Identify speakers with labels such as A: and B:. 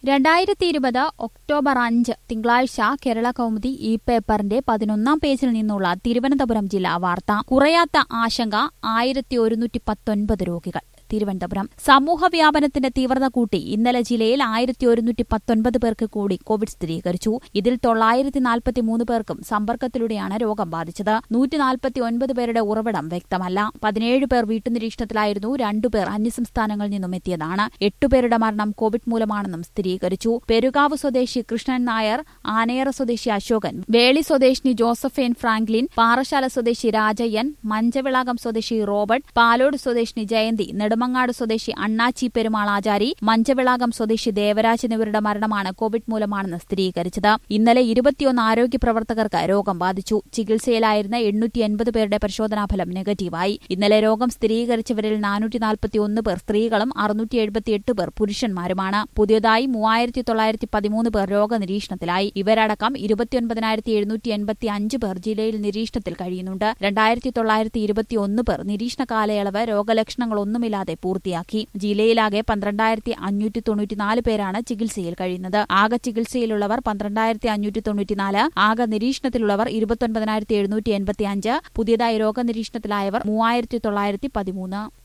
A: 2020 October 5 തിങ്കളാഴ്ച കേരള കൗമുദി ഈ പേപ്പറിന്റെ 11-ാം പേജിൽ നിന്നുള്ള തിരുവനന്തപുരം ജില്ലാ വാർത്ത. കുറയാത്ത ആശങ്ക, 1119 രോഗികൾ. തിരുവനന്തപുരം. സമൂഹവ്യാപനത്തിന്റെ തീവ്രത കൂട്ടി ഇന്നലെ ജില്ലയിൽ 1119 പേർക്ക് കൂടി കോവിഡ് സ്ഥിരീകരിച്ചു. ഇതിൽ 943 പേർക്കും സമ്പർക്കത്തിലൂടെയാണ് രോഗം ബാധിച്ചത്. 149 പേരുടെ ഉറവിടം വ്യക്തമല്ല. 17 പേർ വീട്ടുനിരീക്ഷണത്തിലായിരുന്നു. 2 പേർ അന്യസംസ്ഥാനങ്ങളിൽ നിന്നും എത്തിയതാണ്. 8 പേരുടെ മരണം കോവിഡ് മൂലമാണെന്നും സ്ഥിരീകരിച്ചു. പെരുകാവ് സ്വദേശി കൃഷ്ണൻ നായർ, ആനയറ സ്വദേശി അശോകൻ, വേളി സ്വദേശിനി ജോസഫൈൻ ഫ്രാങ്ക്ലിൻ, പാറശാല സ്വദേശി രാജയ്യൻ, മഞ്ചവിളാകം സ്വദേശി റോബർട്ട്, പാലോട് സ്വദേശിനി ജയന്തി, നെടുമങ്ങാട് സ്വദേശി അണ്ണാച്ചി പെരുമാൾ ആചാരി, മഞ്ചവിളാകം സ്വദേശി ദേവരാജ് എന്നിവരുടെ മരണമാണ് കോവിഡ് മൂലമാണെന്ന് സ്ഥിരീകരിച്ചത്. ഇന്നലെ 21 ആരോഗ്യ പ്രവർത്തകർക്ക് രോഗം ബാധിച്ചു. ചികിത്സയിലായിരുന്ന 880 പേരുടെ പരിശോധനാഫലം നെഗറ്റീവായി. ഇന്നലെ രോഗം സ്ഥിരീകരിച്ചവരിൽ 441 പേർ സ്ത്രീകളും 678 പേർ പുരുഷന്മാരുമാണ്. പുതിയതായി 3913 പേർ രോഗനിരീക്ഷണത്തിലായി. ഇവരടക്കം 29,785 പേർ ജില്ലയിൽ നിരീക്ഷണത്തിൽ കഴിയുന്നുണ്ട്. 2921 പേർ നിരീക്ഷണ കാലയളവ് രോഗലക്ഷണങ്ങളൊന്നുമില്ലാതെ പൂർത്തിയാക്കി. ജില്ലയിലാകെ 12,594 പേരാണ് ചികിത്സയിൽ കഴിയുന്നത്. ആകെ ചികിത്സയിലുള്ളവർ 12,594, ആകെ നിരീക്ഷണത്തിലുള്ളവർ 29,785, പുതിയതായി രോഗനിരീക്ഷണത്തിലായവർ 3,913.